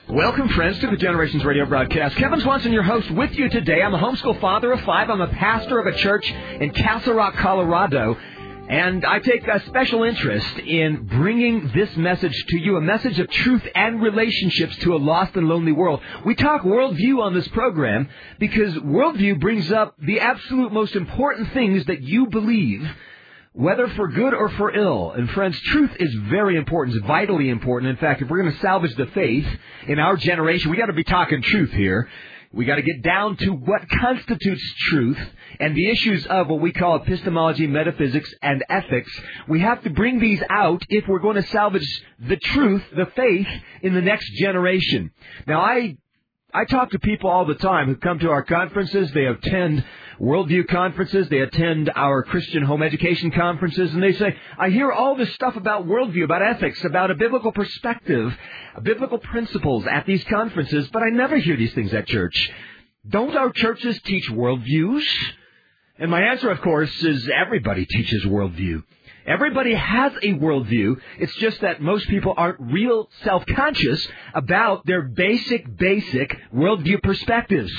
Welcome, friends, to the Generations Radio broadcast. Kevin Swanson, your host, with you today. I'm a homeschool father of 5. I'm a pastor of a church in Castle Rock, Colorado. And I take a special interest in bringing this message to you, a message of truth and relationships to a lost and lonely world. We talk worldview on this program because worldview brings up the absolute most important things that you believe, whether for good or for ill. And friends, truth is very important. It's vitally important. In fact, if we're going to salvage the faith in our generation, we got to be talking truth here. We got to get down to what constitutes truth and the issues of what we call epistemology, metaphysics, and ethics. We have to bring these out if we're going to salvage the truth, the faith, in the next generation. Now, I talk to people all the time who come to our conferences. They attend worldview conferences. They attend our Christian home education conferences. And they say, I hear all this stuff about worldview, about ethics, about a biblical perspective, biblical principles at these conferences, but I never hear these things at church. Don't our churches teach worldviews? And my answer, of course, is everybody teaches worldview. Everybody has a worldview. It's just that most people aren't real self-conscious about their basic worldview perspectives.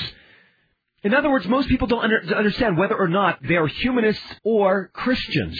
In other words, most people don't understand whether or not they are humanists or Christians.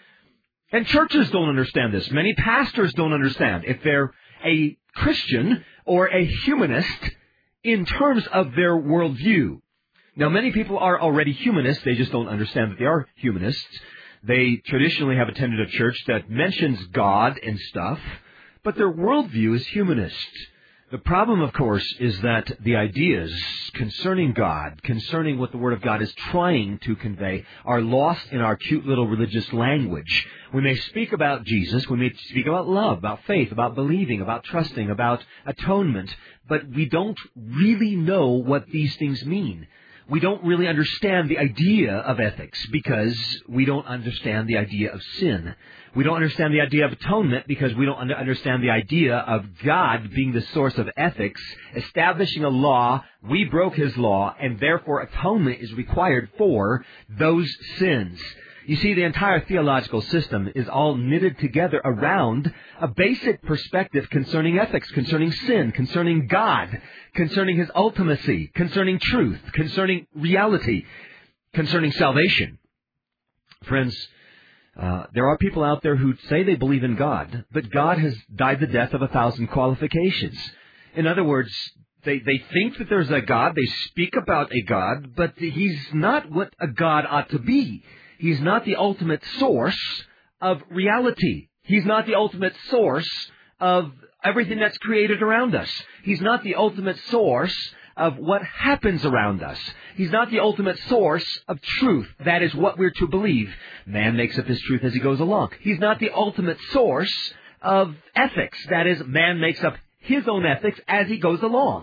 And churches don't understand this. Many pastors don't understand if they're a Christian or a humanist in terms of their worldview. Now, many people are already humanists. They just don't understand that they are humanists. They traditionally have attended a church that mentions God and stuff, but their worldview is humanist. The problem, of course, is that the ideas concerning God, concerning what the Word of God is trying to convey, are lost in our cute little religious language. We may speak about Jesus, we may speak about love, about faith, about believing, about trusting, about atonement, but we don't really know what these things mean. We don't really understand the idea of ethics because we don't understand the idea of sin. We don't understand the idea of atonement because we don't understand the idea of God being the source of ethics, establishing a law. We broke His law, and therefore atonement is required for those sins. You see, the entire theological system is all knitted together around a basic perspective concerning ethics, concerning sin, concerning God, concerning His ultimacy, concerning truth, concerning reality, concerning salvation. Friends, there are people out there who say they believe in God, but God has died the death of 1,000 qualifications. In other words, they think that there's a God, they speak about a God, but He's not what a God ought to be. He's not the ultimate source of reality. He's not the ultimate source of everything that's created around us. He's not the ultimate source of what happens around us. He's not the ultimate source of truth. That is what we're to believe. Man makes up his truth as he goes along. He's not the ultimate source of ethics. That is, man makes up his own ethics as he goes along.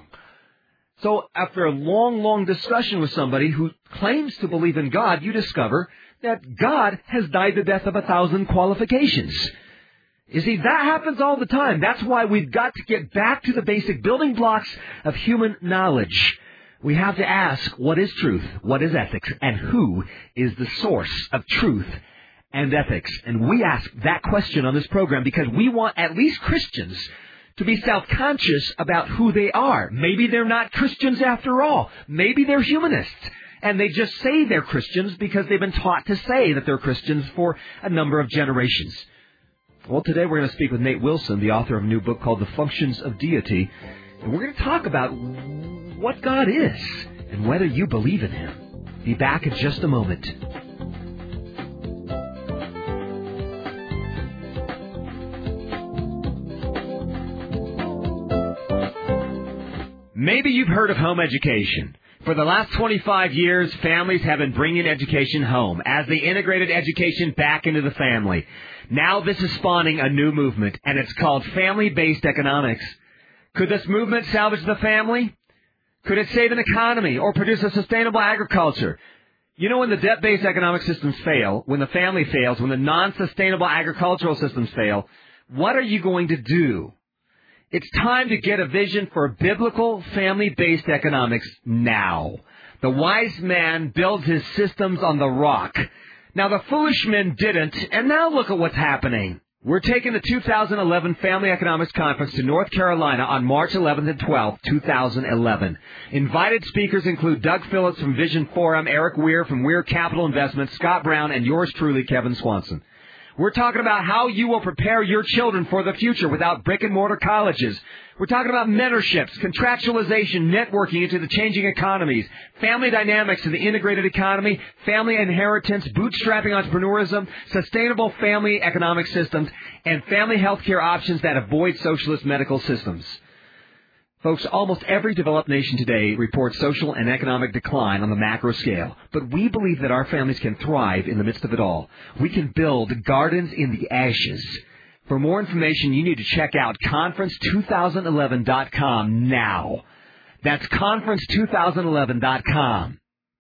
So after a long discussion with somebody who claims to believe in God, you discover that God has died the death of 1,000 qualifications. You see, that happens all the time. That's why we've got to get back to the basic building blocks of human knowledge. We have to ask, what is truth? What is ethics? And who is the source of truth and ethics? And we ask that question on this program because we want at least Christians to be self-conscious about who they are. Maybe they're not Christians after all. Maybe they're humanists. And they just say they're Christians because they've been taught to say that they're Christians for a number of generations. Well, today we're going to speak with Nate Wilson, the author of a new book called The Functions of Deity. And we're going to talk about what God is and whether you believe in Him. Be back in just a moment. Maybe you've heard of home education. For the last 25 years, families have been bringing education home as they integrated education back into the family. Now this is spawning a new movement, and it's called family-based economics. Could this movement salvage the family? Could it save an economy or produce a sustainable agriculture? You know, when the debt-based economic systems fail, when the family fails, when the non-sustainable agricultural systems fail, what are you going to do? It's time to get a vision for biblical family-based economics now. The wise man builds his systems on the rock. Now, the foolish men didn't, and now look at what's happening. We're taking the 2011 Family Economics Conference to North Carolina on March 11th and 12th, 2011. Invited speakers include Doug Phillips from Vision Forum, Eric Weir from Weir Capital Investments, Scott Brown, and yours truly, Kevin Swanson. We're talking about how you will prepare your children for the future without brick-and-mortar colleges. We're talking about mentorships, contractualization, networking into the changing economies, family dynamics in the integrated economy, family inheritance, bootstrapping entrepreneurism, sustainable family economic systems, and family health care options that avoid socialist medical systems. Folks, almost every developed nation today reports social and economic decline on the macro scale. But we believe that our families can thrive in the midst of it all. We can build gardens in the ashes. For more information, you need to check out conference2011.com now. That's conference2011.com.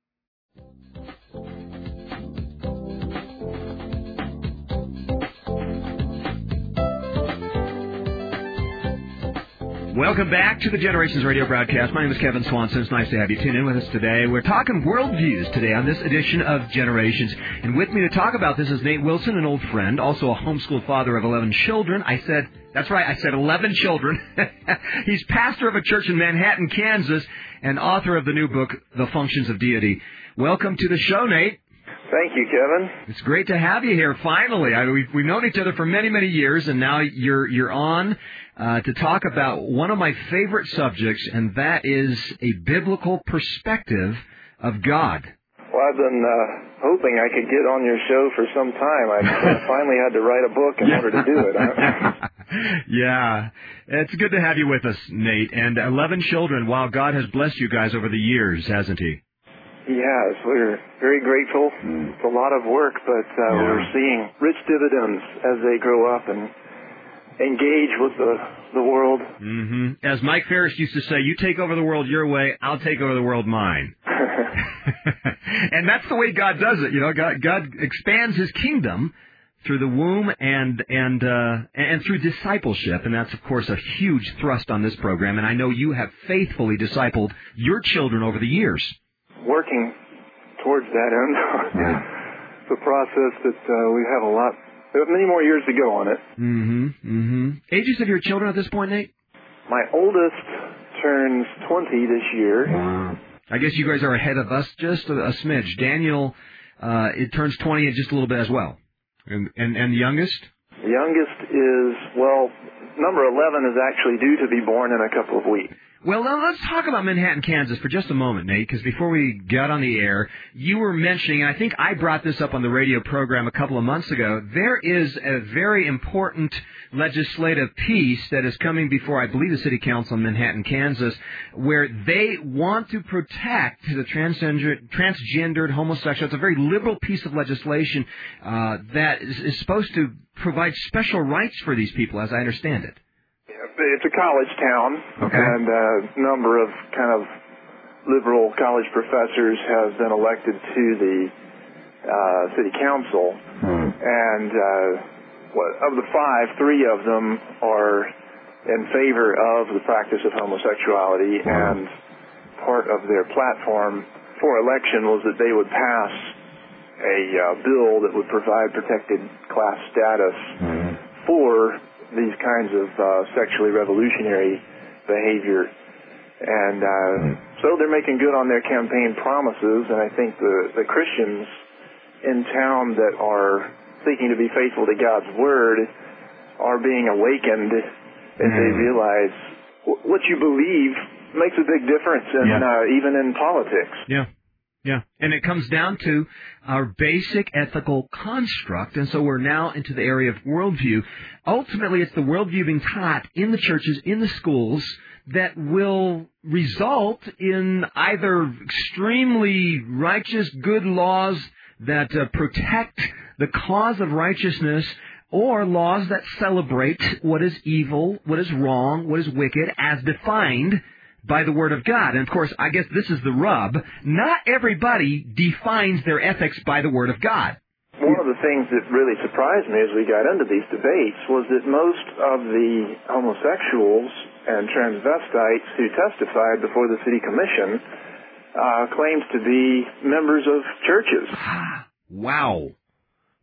Welcome back to the Generations Radio broadcast. My name is Kevin Swanson. It's nice to have you tune in with us today. We're talking worldviews today on this edition of Generations. And with me to talk about this is Nate Wilson, an old friend, also a homeschooled father of 11 children. That's right, I said 11 children. He's pastor of a church in Manhattan, Kansas, and author of the new book, The Functions of Deity. Welcome to the show, Nate. Thank you, Kevin. It's great to have you here, finally. We've known each other for many, many years, and now you're on to talk about one of my favorite subjects, and that is a biblical perspective of God. Well, I've been hoping I could get on your show for some time. I finally had to write a book in order to do it. Yeah. It's good to have you with us, Nate. And 11 children. Wow, God has blessed you guys over the years, hasn't He? Yes, we're very grateful. It's a lot of work, but we're seeing rich dividends as they grow up and engage with the world. Mm-hmm. As Mike Ferris used to say, you take over the world your way, I'll take over the world mine. And that's the way God does it. You know, God expands His kingdom through the womb and through discipleship, and that's, of course, a huge thrust on this program. And I know you have faithfully discipled your children over the years. Working towards that end. It's a process that we have many more years to go on it. Mm-hmm. Mm-hmm. Ages of your children at this point, Nate? My oldest turns 20 this year. I guess you guys are ahead of us just a smidge. Daniel, it turns 20 in just a little bit as well. And the youngest? The youngest is, number 11 is actually due to be born in a couple of weeks. Well, now let's talk about Manhattan, Kansas for just a moment, Nate, because before we got on the air, you were mentioning, and I think I brought this up on the radio program a couple of months ago, there is a very important legislative piece that is coming before, I believe, the City Council in Manhattan, Kansas, where they want to protect the transgendered homosexual. It's a very liberal piece of legislation that is supposed to provide special rights for these people, as I understand it. It's a college town, and a number of kind of liberal college professors have been elected to the city council. And of the 5, 3 of them are in favor of the practice of homosexuality, and part of their platform for election was that they would pass a bill that would provide protected class status for these kinds of sexually revolutionary behavior. And so they're making good on their campaign promises, and I think the Christians in town that are seeking to be faithful to God's Word are being awakened as they realize what you believe makes a big difference even in politics. Yeah, and it comes down to our basic ethical construct, and so we're now into the area of worldview. Ultimately, it's the worldview being taught in the churches, in the schools, that will result in either extremely righteous, good laws that protect the cause of righteousness, or laws that celebrate what is evil, what is wrong, what is wicked, as defined by the Word of God. And, of course, I guess this is the rub. Not everybody defines their ethics by the Word of God. One of the things that really surprised me as we got into these debates was that most of the homosexuals and transvestites who testified before the City Commission claims to be members of churches. Wow.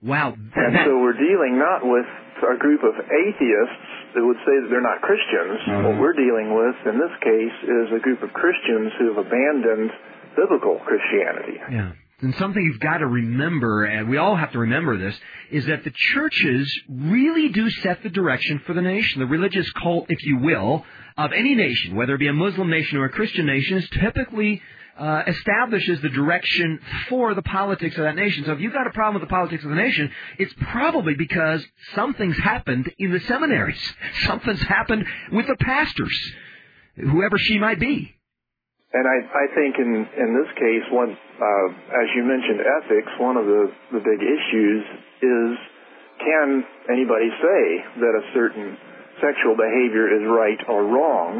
Wow. And so we're dealing not with a group of atheists that would say that they're not Christians. What we're dealing with in this case is a group of Christians who have abandoned biblical Christianity. Yeah. And something you've got to remember, and we all have to remember this, is that the churches really do set the direction for the nation. The religious cult, if you will, of any nation, whether it be a Muslim nation or a Christian nation, is typically establishes the direction for the politics of that nation. So if you've got a problem with the politics of the nation, it's probably because something's happened in the seminaries. Something's happened with the pastors, whoever she might be. And I think in this case, as you mentioned ethics, one of the big issues is, can anybody say that a certain sexual behavior is right or wrong?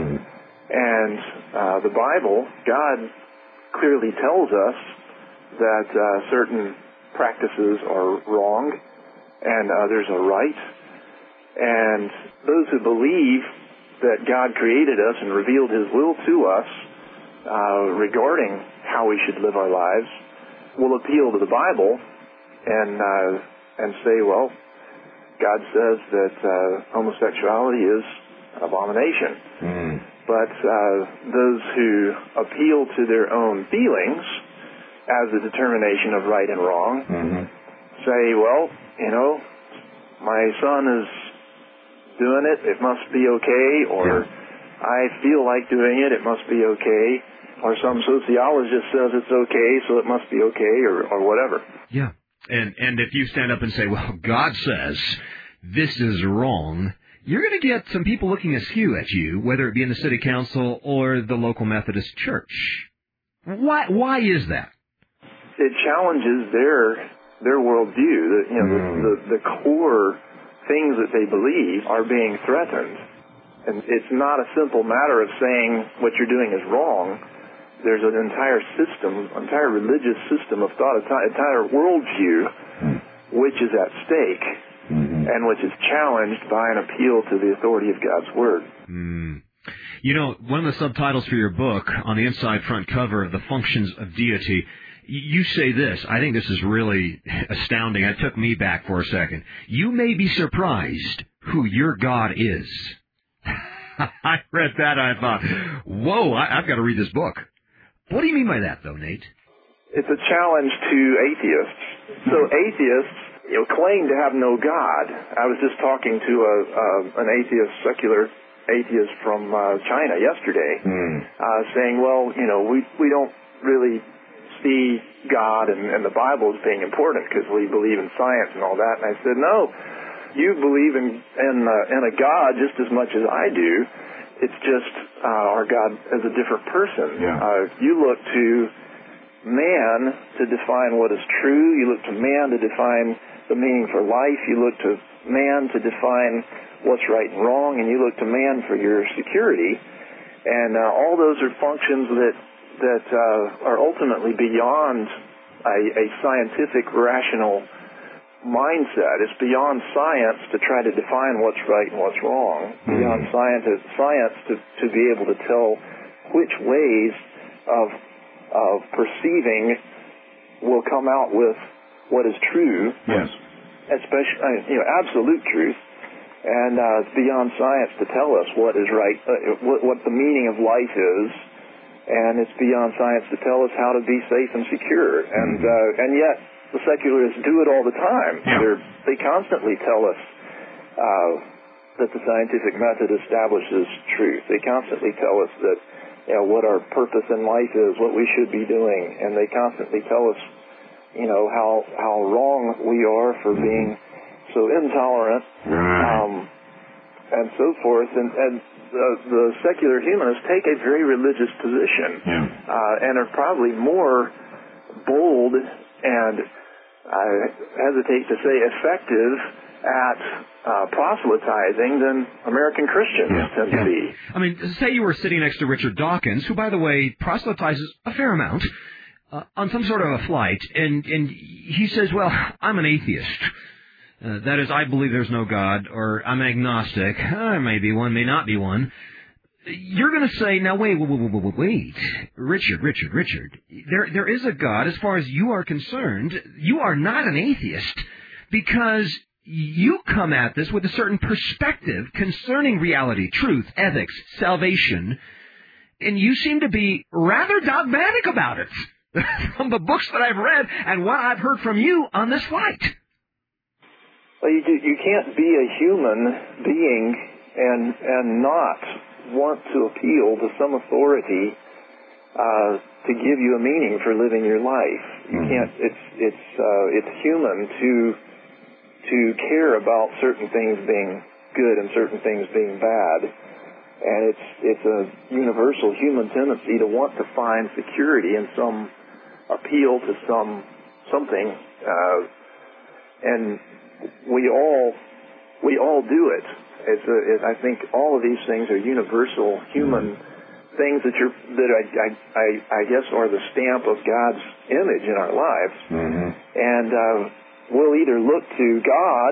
And the Bible, God clearly tells us that certain practices are wrong and others are right. And those who believe that God created us and revealed His will to us regarding how we should live our lives will appeal to the Bible and say, well, God says that homosexuality is abomination. But those who appeal to their own feelings as a determination of right and wrong say, well, my son is doing it, it must be okay, or I feel like doing it, it must be okay, or some sociologist says it's okay, so it must be okay, or whatever. Yeah. And if you stand up and say, well, God says this is wrong, you're going to get some people looking askew at you, whether it be in the city council or the local Methodist church. Why is that? It challenges their worldview. The core things that they believe are being threatened. And it's not a simple matter of saying what you're doing is wrong. There's an entire system, entire religious system of thought, entire worldview, which is at stake. And which is challenged by an appeal to the authority of God's Word. One of the subtitles for your book, on the inside front cover of The Functions of Deity, you say this. I think this is really astounding. It took me back for a second. You may be surprised who your God is. I read that, I thought, whoa, I've got to read this book. What do you mean by that, though, Nate? It's a challenge to atheists. So atheists claim to have no God. I was just talking to an atheist, secular atheist from China yesterday, saying, well, we don't really see God and the Bible as being important because we believe in science and all that. And I said, no, you believe in a God just as much as I do. It's just our God is a different person. You look to man to define what is true. You look to man to define the meaning for life. You look to man to define what's right and wrong, and you look to man for your security. And all those are functions that are ultimately beyond a scientific, rational mindset. It's beyond science to try to define what's right and what's wrong. Beyond science to be able to tell which ways of perceiving will come out with what is true, especially absolute truth, and it's beyond science to tell us what is right, what the meaning of life is, and it's beyond science to tell us how to be safe and secure, and yet the secularists do it all the time. They constantly tell us that the scientific method establishes truth. They constantly tell us that what our purpose in life is, what we should be doing, and they constantly tell us how wrong we are for being so intolerant, and so forth. And the secular humanists take a very religious position, and are probably more bold and, I hesitate to say, effective at proselytizing than American Christians tend to be. I mean, say you were sitting next to Richard Dawkins, who, by the way, proselytizes a fair amount, on some sort of a flight, and he says, well, I'm an atheist. That is, I believe there's no God, or I'm agnostic. There may be one, may not be one. you're going to say, now wait, Richard, there is a God. As far as you are concerned, you are not an atheist because you come at this with a certain perspective concerning reality, truth, ethics, salvation, and you seem to be rather dogmatic about it from the books that I've read and what I've heard from you on this flight. Well, you can't be a human being and not want to appeal to some authority to give you a meaning for living your life. You can't. It's human to care about certain things being good and certain things being bad, and it's a universal human tendency to want to find security in some appeal to something, and we all do it. I think all of these things are universal human things that I guess are the stamp of God's image in our lives. And we'll either look to God,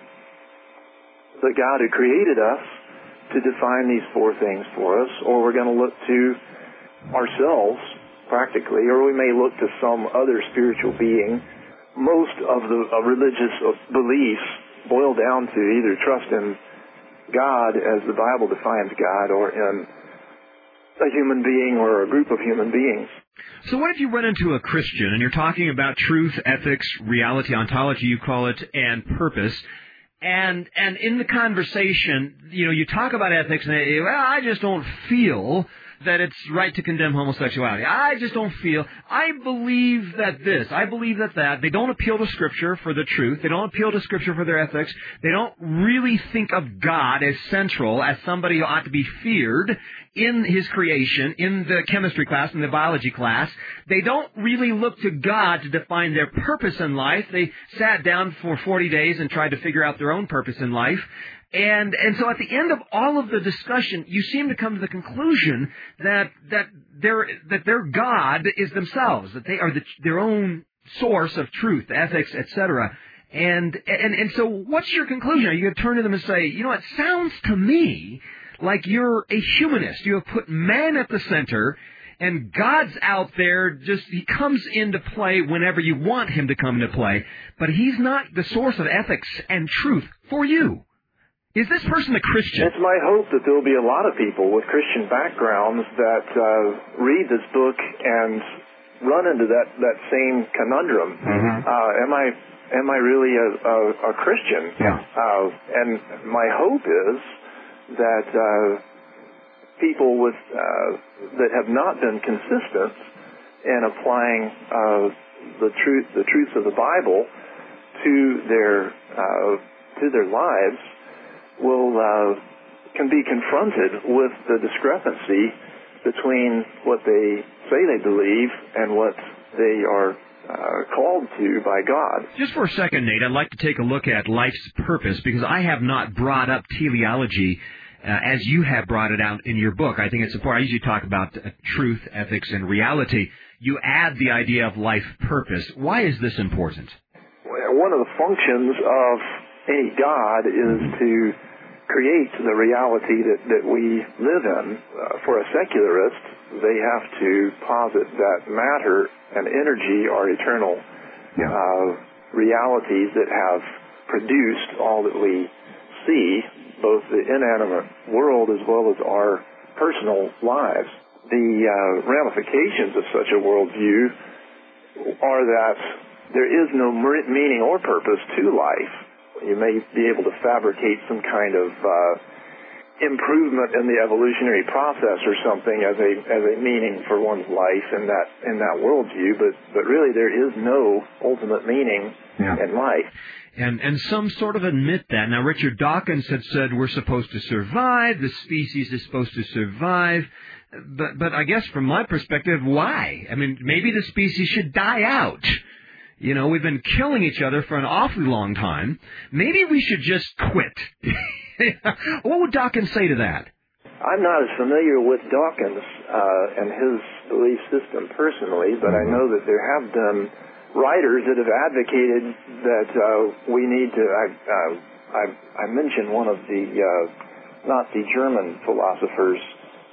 the God who created us, to define these four things for us, or we're going to look to ourselves practically, or we may look to some other spiritual being. Most of the religious beliefs boil down to either trust in God as the Bible defines God, or in a human being or a group of human beings. So what if you run into a Christian and you're talking about truth, ethics, reality, ontology, you call it, and purpose, and in the conversation, you talk about ethics, and they, well, I just don't feel that it's right to condemn homosexuality. I just don't feel. I believe that this. I believe that. They don't appeal to Scripture for the truth. They don't appeal to Scripture for their ethics. They don't really think of God as central, as somebody who ought to be feared in His creation, in the chemistry class, in the biology class. They don't really look to God to define their purpose in life. They sat down for 40 days and tried to figure out their own purpose in life. And so at the end of all of the discussion, you seem to come to the conclusion that their God is themselves, that they are their own source of truth, ethics, etc. And so what's your conclusion? Are you going to turn to them and say, it sounds to me like you're a humanist. You have put man at the center, and God's out there, He comes into play whenever you want Him to come into play, but He's not the source of ethics and truth for you. Is this person a Christian? It's my hope that there will be a lot of people with Christian backgrounds that read this book and run into that same conundrum. Am I really a Christian? Yeah. And my hope is that people that have not been consistent in applying the truths of the Bible to their lives can be confronted with the discrepancy between what they say they believe and what they are called to by God. Just for a second, Nate, I'd like to take a look at life's purpose, because I have not brought up teleology as you have brought it out in your book. I think it's important. I usually talk about truth, ethics, and reality. You add the idea of life purpose. Why is this important? One of the functions of any God is to create the reality that we live in. For a secularist, they have to posit that matter and energy are eternal realities that have produced all that we see, both the inanimate world as well as our personal lives. The ramifications of such a worldview are that there is no meaning or purpose to life. You may be able to fabricate some kind of improvement in the evolutionary process or something as a meaning for one's life in that worldview, but really there is no ultimate meaning in life. And some sort of admit that. Now, Richard Dawkins had said we're supposed to survive, the species is supposed to survive, but I guess from my perspective, why? I mean, maybe the species should die out. We've been killing each other for an awfully long time. Maybe we should just quit. What would Dawkins say to that? I'm not as familiar with Dawkins and his belief system personally, but I know that there have been writers that have advocated that we need to. I mentioned one of the Nazi German philosophers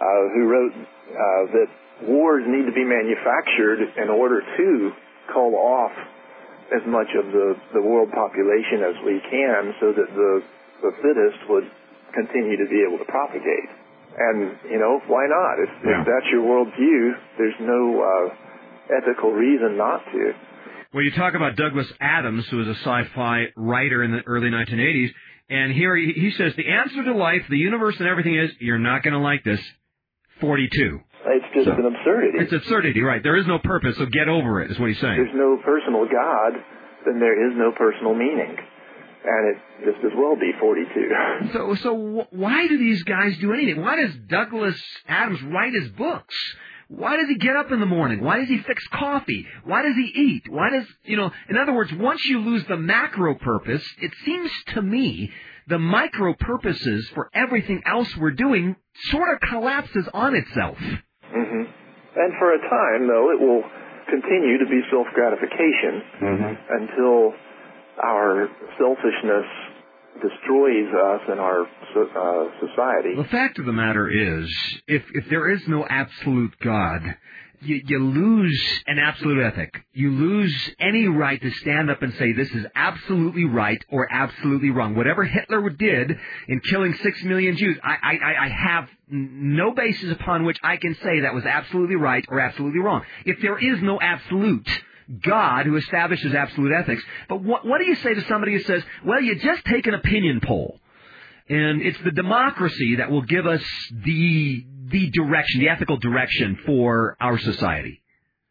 who wrote that wars need to be manufactured in order to cull off as much of the world population as we can so that the fittest would continue to be able to propagate. And, why not? If that's your worldview, there's no ethical reason not to. Well, you talk about Douglas Adams, who was a sci-fi writer in the early 1980s, and here he says, the answer to life, the universe, and everything is, you're not going to like this, 42. It's just an absurdity. It's absurdity, right. There is no purpose, so get over it, is what he's saying. There's no personal God, then there is no personal meaning. And it just as well be 42. So why do these guys do anything? Why does Douglas Adams write his books? Why does he get up in the morning? Why does he fix coffee? Why does he eat? Why does, in other words, once you lose the macro purpose, it seems to me the micro purposes for everything else we're doing sort of collapses on itself. Mm-hmm. And for a time, though, it will continue to be self-gratification until our selfishness destroys us and our society. The fact of the matter is, if there is no absolute God, you lose an absolute ethic. You lose any right to stand up and say this is absolutely right or absolutely wrong. Whatever Hitler did in killing 6 million Jews, I have no basis upon which I can say that was absolutely right or absolutely wrong. If there is no absolute God who establishes absolute ethics, but what do you say to somebody who says, well, you just take an opinion poll, and it's the democracy that will give us the direction, the ethical direction for our society?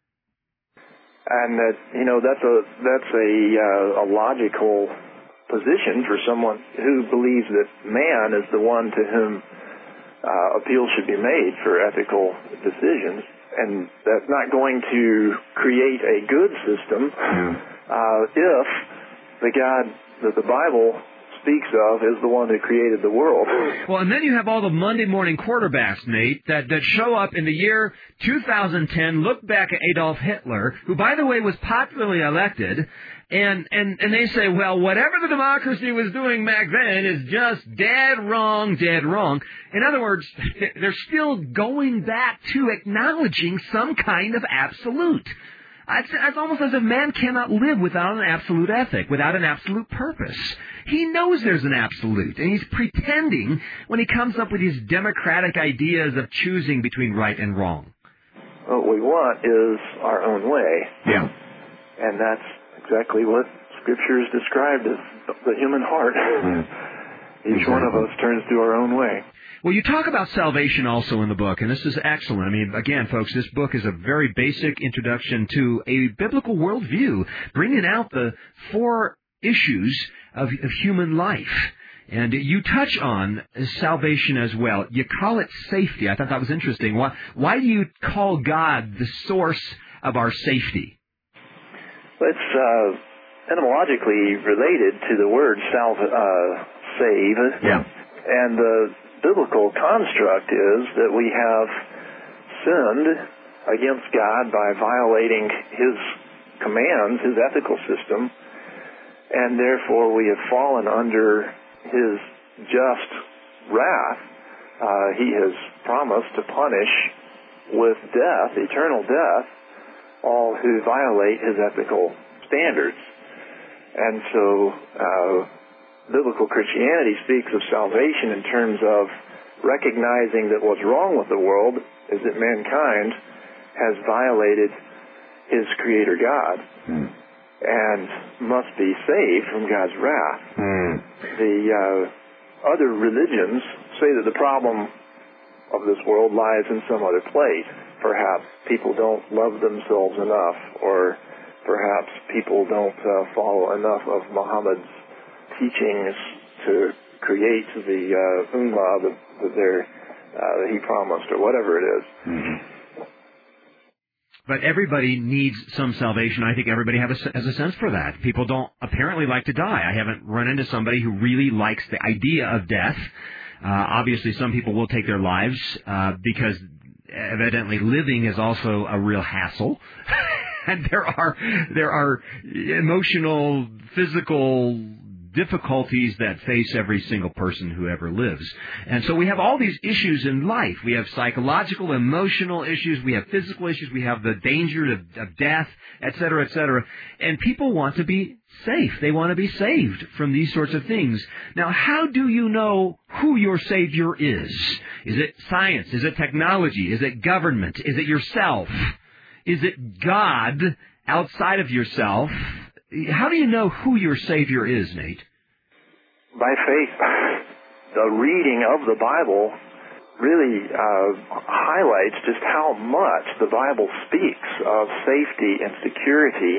And that's a logical position for someone who believes that man is the one to whom appeal should be made for ethical decisions. And that's not going to create a good system if the God that the Bible speaks of is the one who created the world. Well, and then you have all the Monday morning quarterbacks, Nate, that show up in the year 2010, look back at Adolf Hitler, who, by the way, was popularly elected, and they say, well, whatever the democracy was doing back then is just dead wrong, dead wrong. In other words, they're still going back to acknowledging some kind of absolute. It's almost as if man cannot live without an absolute ethic, without an absolute purpose. He knows there's an absolute, and he's pretending when he comes up with these democratic ideas of choosing between right and wrong. What we want is our own way. Yeah. And that's exactly what Scripture is described as the human heart. Each one of us turns to our own way. Well, you talk about salvation also in the book, and this is excellent. I mean, again, folks, this book is a very basic introduction to a biblical worldview, bringing out the 4 issues of human life. And you touch on salvation as well. You call it safety. I thought that was interesting. Why do you call God the source of our safety? Well, it's etymologically related to the word save. Yeah. And the biblical construct is that we have sinned against God by violating His commands, His ethical system, and therefore we have fallen under His just wrath. He has promised to punish with death, eternal death, all who violate His ethical standards. And so biblical Christianity speaks of salvation in terms of recognizing that what's wrong with the world is that mankind has violated his Creator God and must be saved from God's wrath. The other religions say that the problem of this world lies in some other place. Perhaps people don't love themselves enough, or perhaps people don't follow enough of Muhammad's teachings to create the ummah that he promised, or whatever it is. But everybody needs some salvation. I think everybody has a sense for that. People don't apparently like to die. I haven't run into somebody who really likes the idea of death. Obviously, some people will take their lives because evidently living is also a real hassle. And there are emotional, physical difficulties that face every single person who ever lives. And so we have all these issues in life. We have psychological, emotional issues. We have physical issues. We have the danger of death, et cetera, et cetera. And people want to be safe. They want to be saved from these sorts of things. Now, how do you know who your Savior is? Is it science? Is it technology? Is it government? Is it yourself? Is it God outside of yourself? How do you know who your Savior is, Nate? By faith. The reading of the Bible really highlights just how much the Bible speaks of safety and security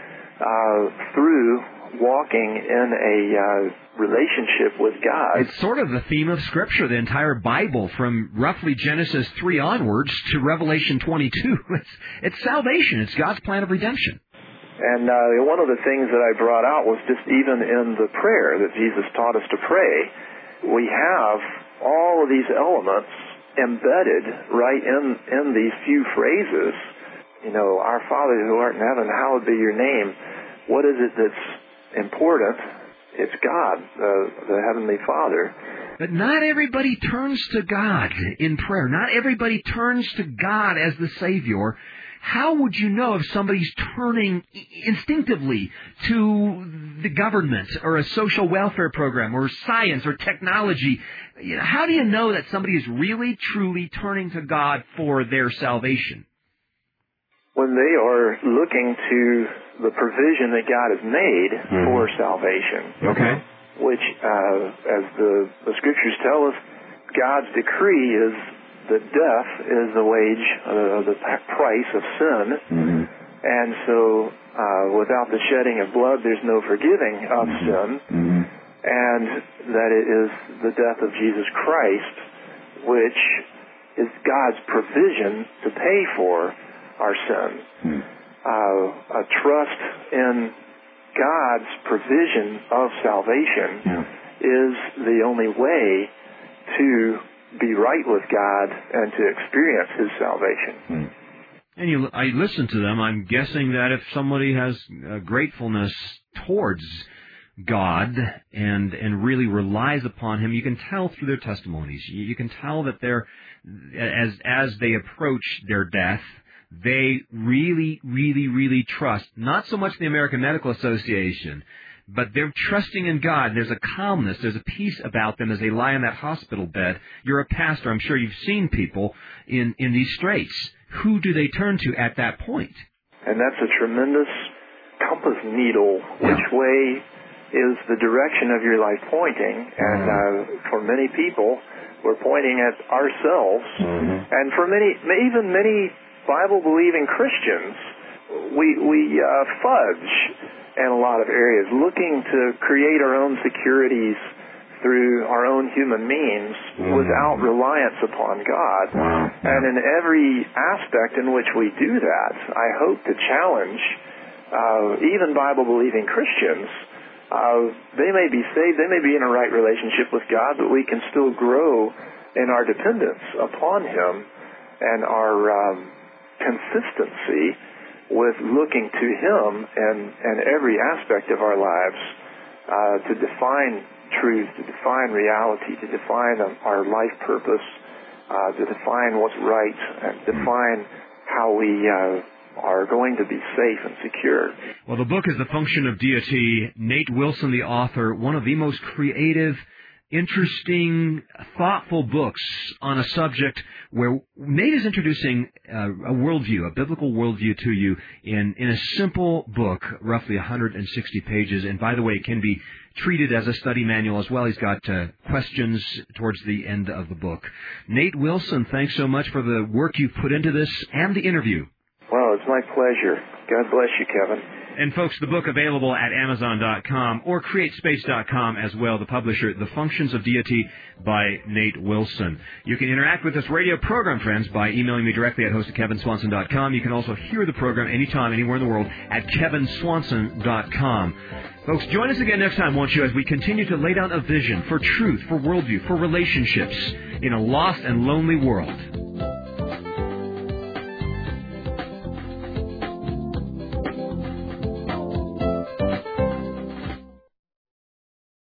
through walking in a relationship with God. It's sort of the theme of Scripture, the entire Bible, from roughly Genesis 3 onwards to Revelation 22. It's salvation. It's God's plan of redemption. And one of the things that I brought out was just even in the prayer that Jesus taught us to pray, we have all of these elements embedded right in these few phrases. You know, our Father who art in heaven, hallowed be your name. What is it that's important? It's God, the Heavenly Father. But not everybody turns to God in prayer. Not everybody turns to God as the Savior. How would you know if somebody's turning instinctively to the government or a social welfare program or science or technology? You know, how do you know that somebody is really, truly turning to God for their salvation? When they are looking to the provision that God has made for salvation. Okay. Which, as the Scriptures tell us, God's decree is that death is the wage, the price of sin. And so without the shedding of blood, there's no forgiving of sin. And that it is the death of Jesus Christ, which is God's provision to pay for our sin. A trust in God's provision of salvation is the only way to be right with God and to experience His salvation. And I listen to them. I'm guessing that if somebody has gratefulness towards God and really relies upon Him, you can tell through their testimonies. You can tell that they're, as they approach their death, they really, really, really trust, not so much the American Medical Association, but they're trusting in God. There's a calmness, there's a peace about them as they lie in that hospital bed. You're a pastor. I'm sure you've seen people in these straits. Who do they turn to at that point? And that's a tremendous compass needle. Which way is the direction of your life pointing? And for many people, we're pointing at ourselves. And for even many Bible-believing Christians, we fudge in a lot of areas, looking to create our own securities through our own human means without reliance upon God. And in every aspect in which we do that, I hope to challenge even Bible-believing Christians. They may be saved, they may be in a right relationship with God, but we can still grow in our dependence upon Him and our consistency with looking to Him and every aspect of our lives to define truth, to define reality, to define our life purpose, to define what's right, and define how we are going to be safe and secure. Well, the book is The Function of Deity. Nate Wilson, the author, one of the most creative, interesting, thoughtful books on a subject where Nate is introducing a worldview, a biblical worldview to you in a simple book, roughly 160 pages. And by the way, it can be treated as a study manual as well. He's got questions towards the end of the book. Nate Wilson, thanks so much for the work you've put into this and the interview. Well, it's my pleasure. God bless you, Kevin. And folks, the book available at Amazon.com or CreateSpace.com as well. The publisher, The Functions of Deity by Nate Wilson. You can interact with this radio program, friends, by emailing me directly at host@KevinSwanson.com. You can also hear the program anytime, anywhere in the world at KevinSwanson.com. Folks, join us again next time, won't you, as we continue to lay down a vision for truth, for worldview, for relationships in a lost and lonely world.